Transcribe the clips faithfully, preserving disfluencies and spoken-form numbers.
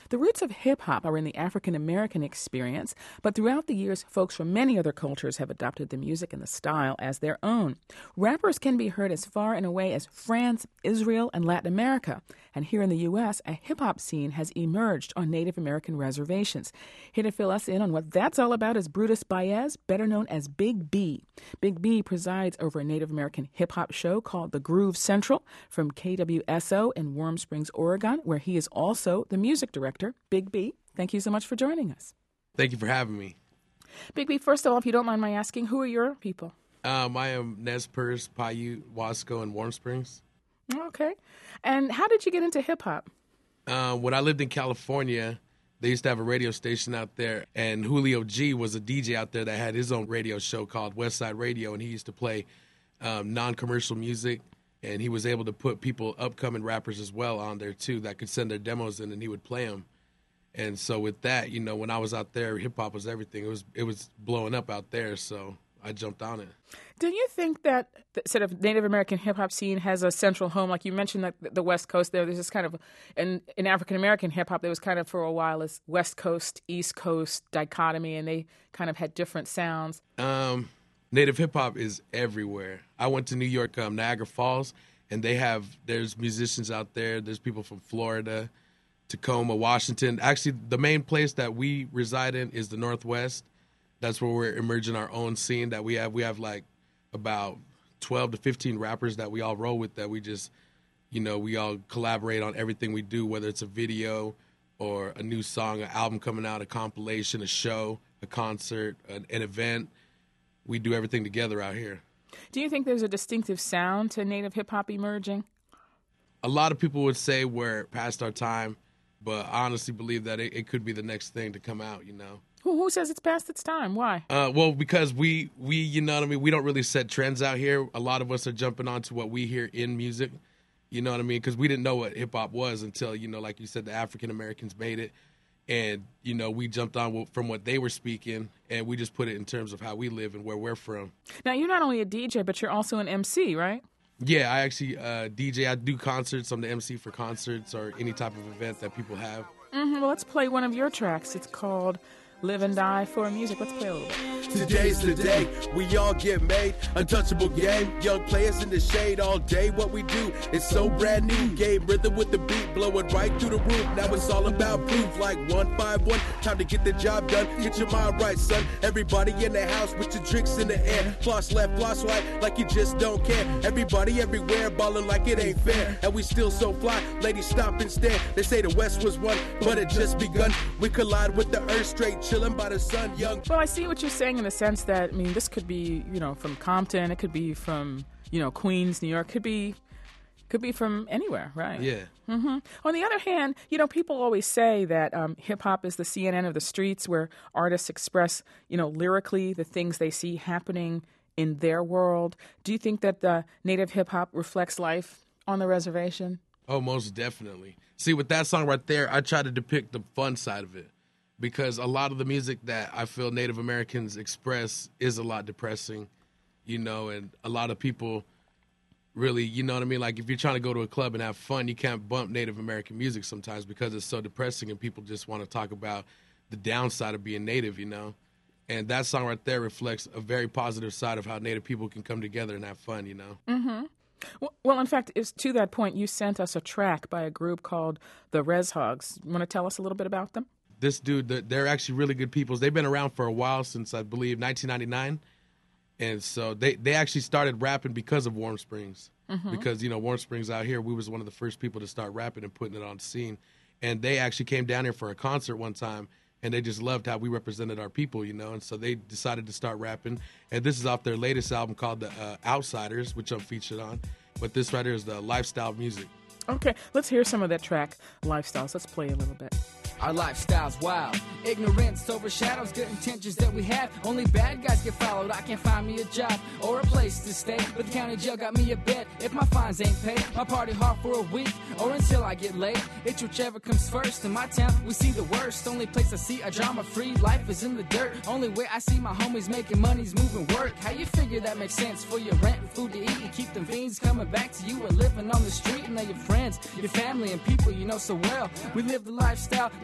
The roots of hip-hop are in the African-American experience, but throughout the years, folks from many other cultures have adopted the music and the style as their own. Rappers can be heard as far and away as France, Israel, and Latin America. And here in the U S, a hip-hop scene has emerged on Native American reservations. Here to fill us in on what that's all about is Brutus Baez, better known as Big B. Big B presides over a Native American hip-hop show called The Groove Central from K W S O in Warm Springs, Oregon, where he is also the music director. Big B, thank you so much for joining us. Thank you for having me. Big B, first of all, if you don't mind my asking, who are your people? Um, I am Nez Perce, Paiute, Wasco, and Warm Springs. Okay. And how did you get into hip-hop? Uh, when I lived in California, they used to have a radio station out there, and Julio G was a D J out there that had his own radio show called West Side Radio, and he used to play um, non-commercial music, and he was able to put people, upcoming rappers as well, on there too that could send their demos in, and he would play them. And so with that, you know, when I was out there, hip-hop was everything. It was it was blowing up out there, so I jumped on it. Do you think that the sort of Native American hip-hop scene has a central home? Like you mentioned that the West Coast there, there's this kind of, in, in African-American hip-hop, there was kind of for a while this West Coast, East Coast dichotomy, and they kind of had different sounds. Um, Native hip-hop is everywhere. I went to New York, um, Niagara Falls, and they have, there's musicians out there. There's people from Florida, Tacoma, Washington. Actually, the main place that we reside in is the Northwest. That's where we're emerging our own scene that we have. We have like about twelve to fifteen rappers that we all roll with, that we just, you know, we all collaborate on everything we do, whether it's a video or a new song, an album coming out, a compilation, a show, a concert, an, an event. We do everything together out here. Do you think there's a distinctive sound to Native hip-hop emerging? A lot of people would say we're past our time, but I honestly believe that it, it could be the next thing to come out, you know. Who, who says it's past its time? Why? Uh, well, because we, we, you know what I mean, we don't really set trends out here. A lot of us are jumping onto what we hear in music, you know what I mean, because we didn't know what hip-hop was until, you know, like you said, the African-Americans made it. And, you know, we jumped on from what they were speaking, and we just put it in terms of how we live and where we're from. Now, you're not only a D J, but you're also an M C, right? Yeah, I actually uh, D J. I do concerts. I'm the M C for concerts or any type of event that people have. Mm-hmm. Well, let's play one of your tracks. It's called Live and Die for Music. Let's play a little bit. Today's the day we all get made. Untouchable game. Young players in the shade all day. What we do is so brand new. Game rhythm with the beat blowing right through the roof. Now it's all about proof like one five one. Time to get the job done. Get your mind right, son. Everybody in the house with your drinks in the air. Floss left, floss right, like you just don't care. Everybody everywhere balling like it ain't fair. And we still so fly. Ladies stop and stare. They say the West was won, but it just begun. We collide with the earth straight chilling by the sun, young. Well, I see what you're saying in the sense that, I mean, this could be, you know, from Compton, it could be from, you know, Queens, New York, could be, could be from anywhere, right? Yeah. Mm-hmm. On the other hand, you know, people always say that um, hip-hop is the C N N of the streets, where artists express, you know, lyrically the things they see happening in their world. Do you think that the Native hip-hop reflects life on the reservation? Oh, most definitely. See, with that song right there, I try to depict the fun side of it. Because a lot of the music that I feel Native Americans express is a lot depressing, you know, and a lot of people really, you know what I mean? Like, if you're trying to go to a club and have fun, you can't bump Native American music sometimes because it's so depressing and people just want to talk about the downside of being Native, you know? And that song right there reflects a very positive side of how Native people can come together and have fun, you know? Mm-hmm. Well, well, in fact, it's to that point, you sent us a track by a group called the Res Hogs. You want to tell us a little bit about them? This dude, they're actually really good people. They've been around for a while, since I believe nineteen ninety-nine. And so they, they actually started rapping because of Warm Springs. Mm-hmm. Because, you know, Warm Springs out here, we was one of the first people to start rapping and putting it on the scene. And they actually came down here for a concert one time, and they just loved how we represented our people, you know. And so they decided to start rapping. And this is off their latest album called The uh, Outsiders, which I'm featured on. But this right here is the Lifestyle Music. Okay, let's hear some of that track, Lifestyles. Let's play a little bit. Our lifestyle's wild. Ignorance overshadows good intentions that we have. Only bad guys get followed. I can't find me a job or a place to stay, but the county jail got me a bed. If my fines ain't paid, my party hard for a week or until I get laid. It's whichever comes first. In my town, we see the worst. Only place I see a drama-free life is in the dirt. Only way I see my homies making money's moving work. How you figure that makes sense for your rent and food to eat and keep them fiends coming back to you and living on the street? And now your friends, your family, and people you know so well. We live the lifestyle.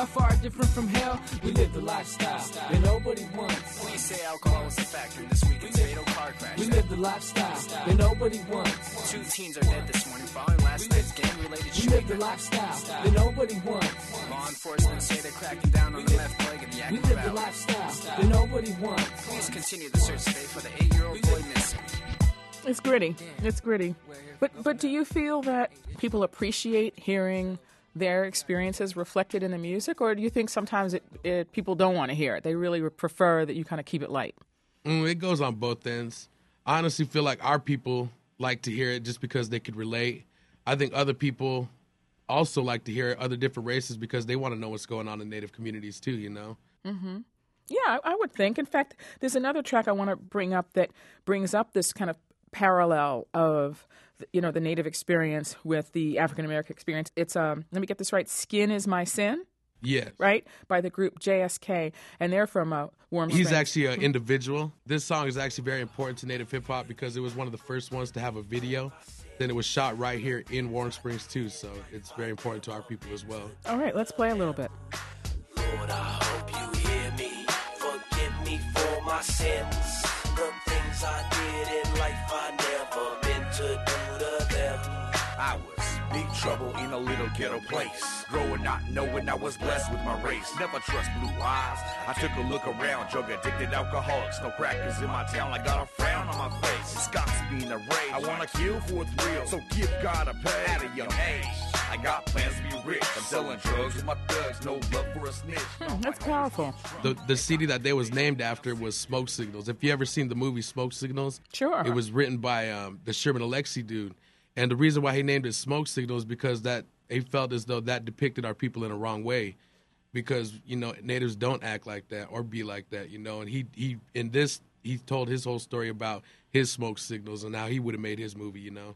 not far different from hell. We live the lifestyle that nobody wants. Police say alcohol was a factor in this weekend's fatal car crash. We live the lifestyle that nobody wants. Two teens are dead this morning following last night's gang-related We shooting. live the lifestyle that nobody wants. Law enforcement say they're cracking down on the left leg of the We Yakima live the Valley. lifestyle that nobody wants. Police continue the search today for the eight-year-old boy missing. It's gritty. It's gritty. But but do you feel that people appreciate hearing their experiences reflected in the music, or do you think sometimes it, it people don't want to hear it? They really would prefer that you kind of keep it light. Mm, it goes on both ends. I honestly feel like our people like to hear it just because they could relate. I think other people also like to hear it, other different races, because they want to know what's going on in Native communities too, you know? Mm-hmm. Yeah, I, I would think. In fact, there's another track I want to bring up that brings up this kind of parallel of, you know, the Native experience with the African American experience. It's, um, let me get this right, Skin Is My Sin, Yes. right? By the group J S K, and they're from uh, Warm Springs. He's actually an individual. This song is actually very important to Native hip-hop because it was one of the first ones to have a video. Then it was shot right here in Warm Springs too, so it's very important to our people as well. All right, let's play a little bit. Lord, I hope you hear me. Forgive me for my sins. The things I did in life I never meant to do to them. I was big trouble in a little ghetto place. Growing not knowing I was blessed with my race. Never trust blue eyes. I took a look around. Drug addicted alcoholics. No crackers in my town. I got a frown on my face. Scott's being a rage. I wanna kill for a thrill. So give God a pay at a young age. I got plans to be rich. I'm selling drugs with my thugs. No love for a snitch. Hmm, that's powerful. The the city that they was named after was Smoke Signals. If you ever seen the movie Smoke Signals, Sure. it was written by um, the Sherman Alexie dude. And the reason why he named it Smoke Signal is because that he felt as though that depicted our people in a wrong way, because you know natives don't act like that or be like that, you know. And he he in this he told his whole story about his smoke signals and how he would have made his movie, you know.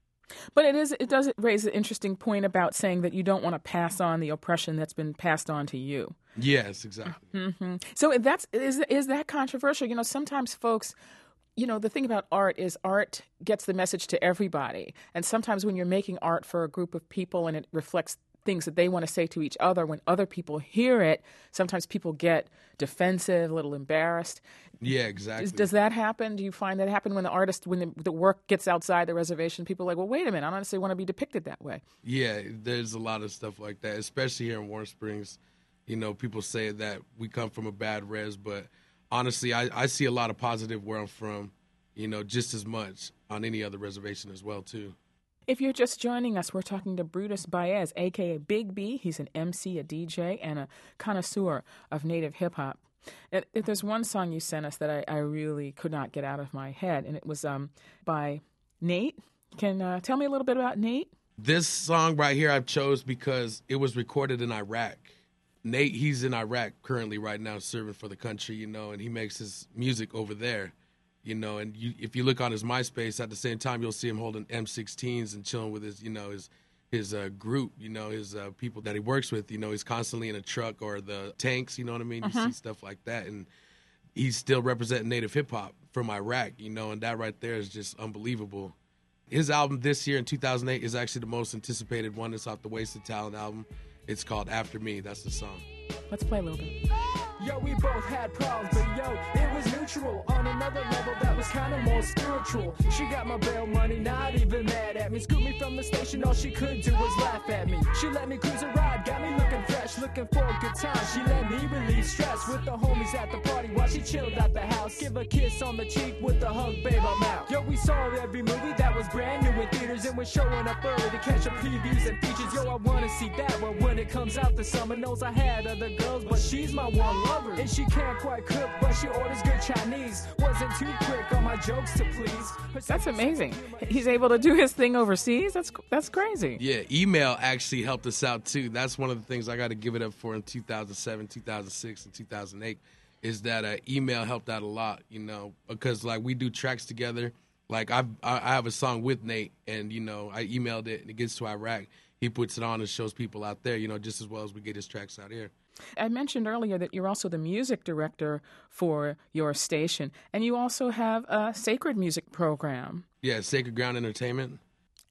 But it is it does raise an interesting point about saying that you don't want to pass on the oppression that's been passed on to you. Yes, exactly. Mm-hmm. So that's is is that controversial? You know, sometimes folks. You know, the thing about art is art gets the message to everybody. And sometimes when you're making art for a group of people and it reflects things that they want to say to each other, when other people hear it, sometimes people get defensive, a little embarrassed. Yeah, exactly. Does, does that happen? Do you find that happen when the artist, when the, the work gets outside the reservation, people are like, well, wait a minute, I don't necessarily want to be depicted that way. Yeah, there's a lot of stuff like that, especially here in Warm Springs. You know, people say that we come from a bad res, but honestly, I, I see a lot of positive where I'm from, you know, just as much on any other reservation as well, too. If you're just joining us, we're talking to Brutus Baez, a k a. Big B. He's an M C, a D J, and a connoisseur of Native hip-hop. If if there's one song you sent us that I, I really could not get out of my head, and it was um, by Nate. Can uh, tell me a little bit about Nate? This song right here I chose because it was recorded in Iraq. Nate, he's in Iraq currently right now serving for the country, you know, and he makes his music over there, you know, and you, if you look on his MySpace at the same time, you'll see him holding M sixteens and chilling with his, you know, his his uh, group, you know, his uh, people that he works with, you know, he's constantly in a truck or the tanks, you know what I mean? You Uh-huh. see stuff like that, and he's still representing Native hip-hop from Iraq, you know, and that right there is just unbelievable. His album this year in two thousand eight is actually the most anticipated one. It's off the Wasted Talent album. It's called After Me. That's the song. Let's play a little bit. Yo, we both had problems, but yo, it was neutral. On another level, that was kinda more spiritual. She got my bail money, not even mad at me. Scooped me from the station, all she could do was laugh at me. She let me cruise a ride, got me looking fresh, looking for a good time. She let me relieve stress with the homies at the party while she chilled at the house. Give a kiss on the cheek with a hug, babe, I'm out. Yo, we saw every movie that was brand new in theaters and we're showing up early to catch the previews and features. Yo, I wanna see that, but when it comes out, the summer knows I had other girls, but she's my one lover. And she can't quite cook, but she orders good Chinese. Wasn't too quick on my jokes to please. Her That's amazing. He's able to do his thing overseas. That's that's crazy. Yeah, email actually helped us out too. That's one of the things I got to give it up for in two thousand seven, two thousand six, and two thousand eight is that uh, email helped out a lot, you know, because like we do tracks together. Like I've, I I have a song with Nate, and you know I emailed it, and it gets to Iraq. He puts it on and shows people out there, you know, just as well as we get his tracks out here. I mentioned earlier that you're also the music director for your station, and you also have a sacred music program. Yeah, Sacred Ground Entertainment.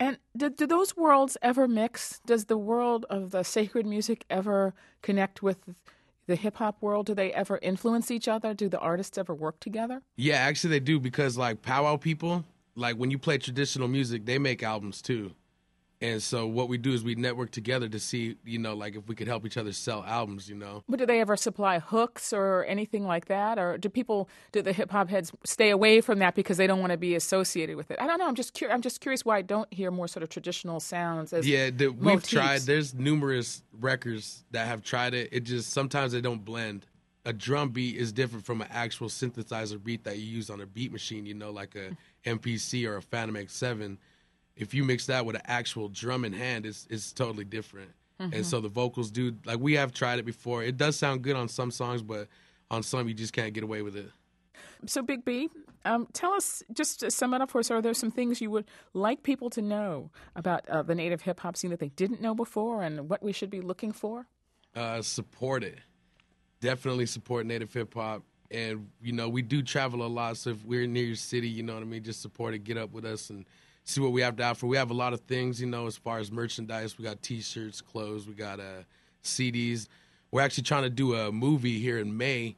And do, do those worlds ever mix? Does the world of the sacred music ever connect with the hip-hop world? Do they ever influence each other? Do the artists ever work together? Yeah, actually they do, because like powwow people, like when you play traditional music, they make albums too. And so what we do is we network together to see, you know, like if we could help each other sell albums, you know. But do they ever supply hooks or anything like that? Or do people, do the hip-hop heads stay away from that because they don't want to be associated with it? I don't know. I'm just cur- I'm just curious why I don't hear more sort of traditional sounds as Yeah, the, we've motifs. tried. There's numerous records that have tried it. It just, sometimes they don't blend. A drum beat is different from an actual synthesizer beat that you use on a beat machine, you know, like a M P C or a Phantom X seven. If you mix that with an actual drum in hand, it's, it's totally different. Mm-hmm. And so the vocals do, like we have tried it before. It does sound good on some songs, but on some you just can't get away with it. So Big B, um, tell us, just to sum it up for us, are there some things you would like people to know about uh, the native hip-hop scene that they didn't know before and what we should be looking for? Uh, support it. Definitely support native hip-hop. And, you know, we do travel a lot, so if we're near your city, you know what I mean, just support it, get up with us, and see what we have to offer. We have a lot of things, you know, as far as merchandise. We got T-shirts, clothes, we got uh, C Ds. We're actually trying to do a movie here in May,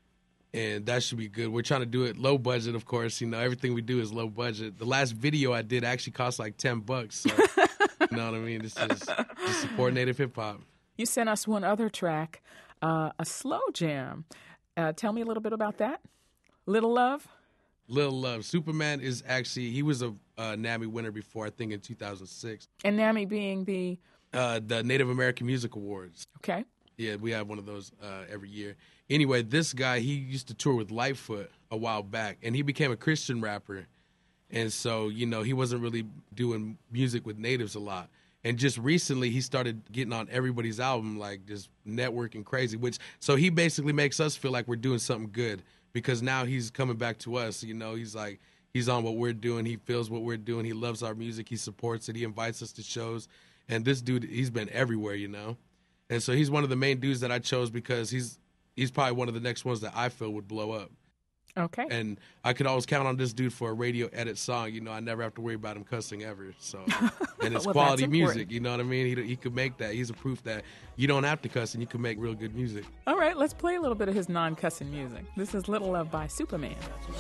and that should be good. We're trying to do it low budget, of course. You know, everything we do is low budget. The last video I did actually cost like ten bucks. So, you know what I mean? It's just, just support native hip-hop. You sent us one other track, uh, a slow jam. Uh, tell me a little bit about that. Little Love? Little Love. Superman is actually, he was a uh, NAMI winner before, I think in two thousand six. And NAMI being the? Uh, the Native American Music Awards. Okay. Yeah, we have one of those uh, every year. Anyway, this guy, he used to tour with Lightfoot a while back, and he became a Christian rapper. And so, you know, he wasn't really doing music with natives a lot. And just recently, he started getting on everybody's album, like just networking crazy, which, so he basically makes us feel like we're doing something good. Because now he's coming back to us, you know, he's like, he's on what we're doing. He feels what we're doing. He loves our music. He supports it. He invites us to shows. And this dude, he's been everywhere, you know. And so he's one of the main dudes that I chose because he's he's probably one of the next ones that I feel would blow up. Okay. And I could always count on this dude for a radio edit song. You know, I never have to worry about him cussing ever. So, and it's Well, quality that's music. important. You know what I mean? He he could make that. He's a proof that you don't have to cuss and you can make real good music. All right, let's play a little bit of his non-cussing music. This is Little Love by Superman.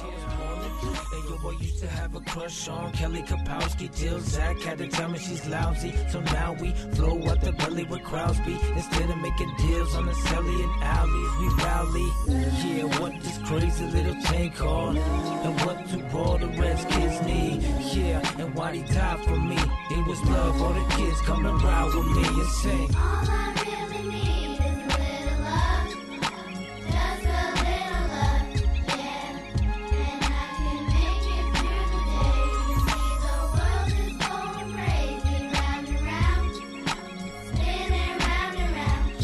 Hey, yo, boy, used to have a crush on Kelly Kapowski till Zach had to tell me she's lousy. So now we flow out the belly with Crosby. Instead of making deals on the celly and alleys, we rally. Yeah, what this crazy little thing called? And what do all the rest kids need? Yeah, and why'd he die for me? It was love, all the kids come and ride with me and sing. All I really need is a little love, just a little love, yeah. And I can make it through the day. See, the world is going crazy, round and round, spinning round and round,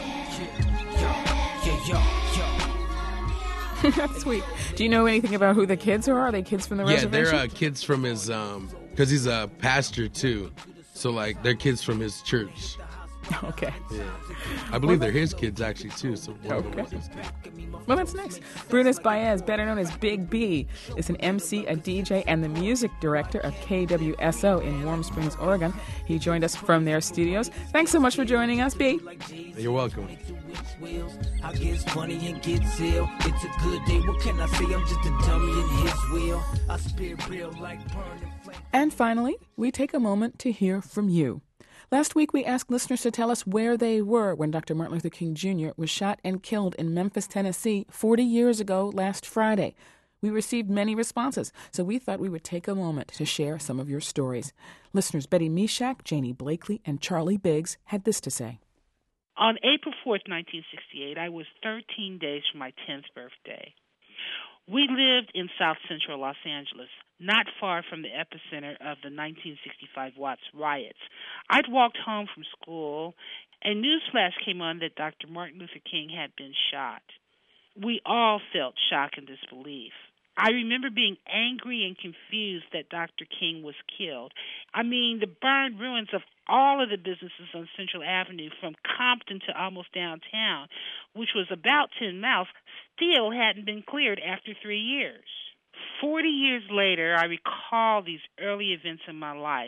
yeah. Yeah, yo, yo, yo. That's sweet. Do you know anything about who the kids are? Are they kids from the Yeah, reservation? they're uh, kids from his, um, because he's a pastor too. So, like, they're kids from his church. Okay. Yeah. I believe they're his kids, actually, too. So one of them Okay. was his kid. Well, that's nice. Brutus Baez, better known as Big B, is an M C, a D J, and the music director of K W S O in Warm Springs, Oregon. He joined us from their studios. Thanks so much for joining us, B. You're welcome. I get funny and get ill. It's a good day. What can I say? I'm just a dummy in his wheel. I spit real like burning flame. And finally, we take a moment to hear from you. Last week, we asked listeners to tell us where they were when Doctor Martin Luther King Junior was shot and killed in Memphis, Tennessee, forty years ago last Friday. We received many responses, so we thought we would take a moment to share some of your stories. Listeners Betty Meshach, Janie Blakely, and Charlie Biggs had this to say. On April fourth, nineteen sixty-eight, I was thirteen days from my tenth birthday. We lived in South Central Los Angeles, not far from the epicenter of the nineteen sixty-five Watts riots. I'd walked home from school, and newsflash came on that Doctor Martin Luther King had been shot. We all felt shock and disbelief. I remember being angry and confused that Doctor King was killed. I mean, the burned ruins of all of the businesses on Central Avenue from Compton to almost downtown, which was about ten miles, still hadn't been cleared after three years. Forty years later, I recall these early events in my life,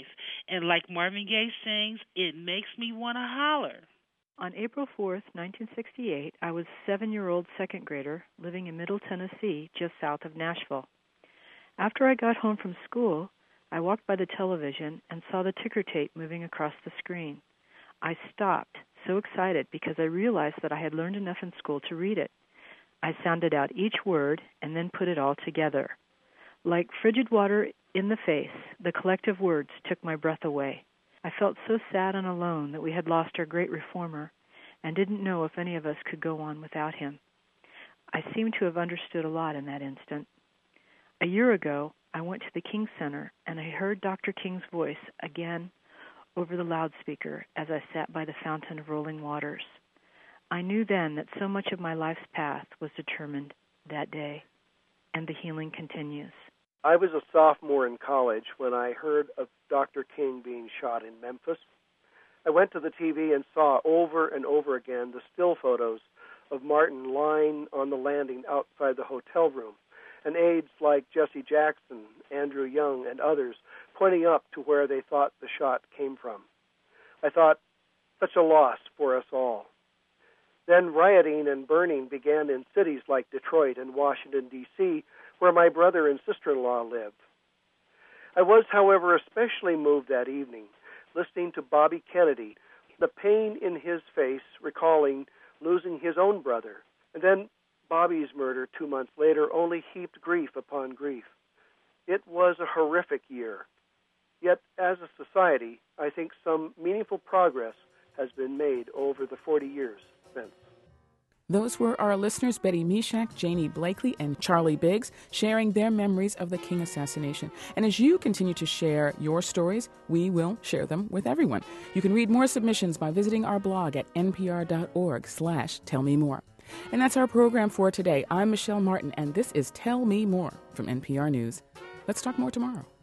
And like Marvin Gaye sings, it makes me want to holler. On April fourth, nineteen sixty-eight, I was a seven-year-old second grader living in Middle Tennessee, just south of Nashville. After I got home from school, I walked by the television and saw the ticker tape moving across the screen. I stopped, so excited, because I realized that I had learned enough in school to read it. I sounded out each word and then put it all together. Like frigid water in the face, the collective words took my breath away. I felt so sad and alone that we had lost our great reformer and didn't know if any of us could go on without him. I seemed to have understood a lot in that instant. A year ago, I went to the King Center and I heard Doctor King's voice again over the loudspeaker as I sat by the fountain of rolling waters. I knew then that so much of my life's path was determined that day, and the healing continues. I was a sophomore in college when I heard of Doctor King being shot in Memphis. I went to the T V and saw over and over again the still photos of Martin lying on the landing outside the hotel room, and aides like Jesse Jackson, Andrew Young, and others pointing up to where they thought the shot came from. I thought, such a loss for us all. Then rioting and burning began in cities like Detroit and Washington, D C, where my brother and sister-in-law live. I was, however, especially moved that evening, listening to Bobby Kennedy, the pain in his face, recalling losing his own brother. And then Bobby's murder two months later only heaped grief upon grief. It was a horrific year. Yet, as a society, I think some meaningful progress has been made over the forty years since. Those were our listeners, Betty Meshach, Janie Blakely, and Charlie Biggs, sharing their memories of the King assassination. And as you continue to share your stories, we will share them with everyone. You can read more submissions by visiting our blog at npr.org slash tell me more. And that's our program for today. I'm Michelle Martin, and this is Tell Me More from N P R News. Let's talk more tomorrow.